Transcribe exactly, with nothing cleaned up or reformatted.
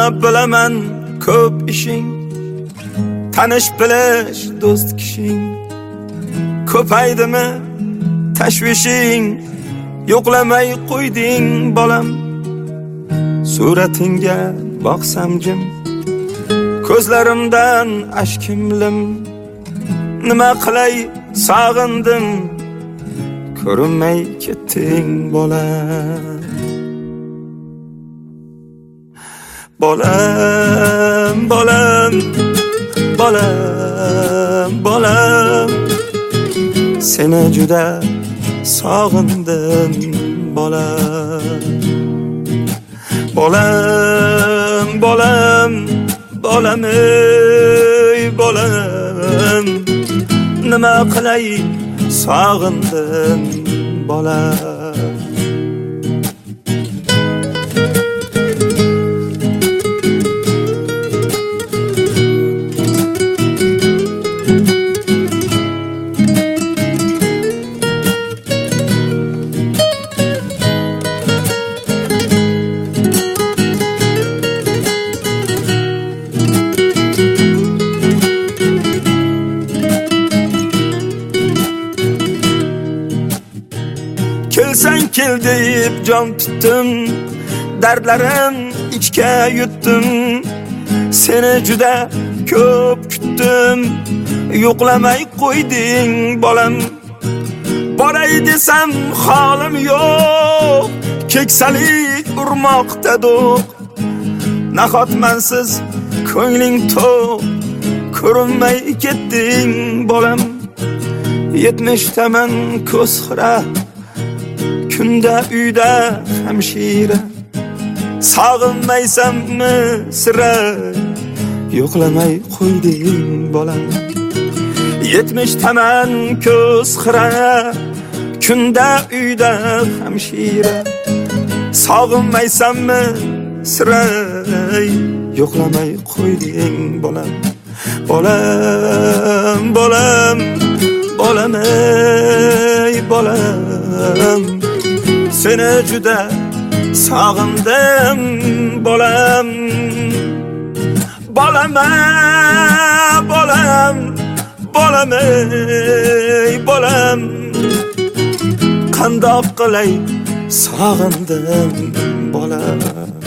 bilaman ko'p ishing, tanish bilish do'st kishing. Ko'paydimi tashvishing, yo'qlamay qo'yding bolam. Suratingga boqsam jim, ko'zlarimdan ashkimlim. Nima qilay sog'indim, ko'rinmay ketding bolam. Bolam, bolam, bolam, bolam, seni juda sog'indim bolam. Bolam, bolam, bolam, ey bolam, nima qilay sog'indim bolam. Kelsen kel deyip can tuttum, dardlarim içke yuttum. Seni juda ko'p kutdim, yo'qlamay qo'yding bolam. Boray desam holim yo'q, keksalik urmoqda do'q. Nahotmansiz ko'ngling to'q, ko'rinmay ketding bolam. Yetmishtaman ko'z xira, kunda uyda hamshira. Sog'inmaysanmi sira, yo'qlamay qo'yding bolam. Yetmishtaman ko'z xira, kunda uyda hamshira. Sog'inmaysanmi sira, yo'qlamay qo'yding bolam. Bolam, bolam, bolam, ey bolam, seni juda sog'indim bolam. Bolam, bolam, bolam, ey bolam, qandoq qilay sog'indim bolam.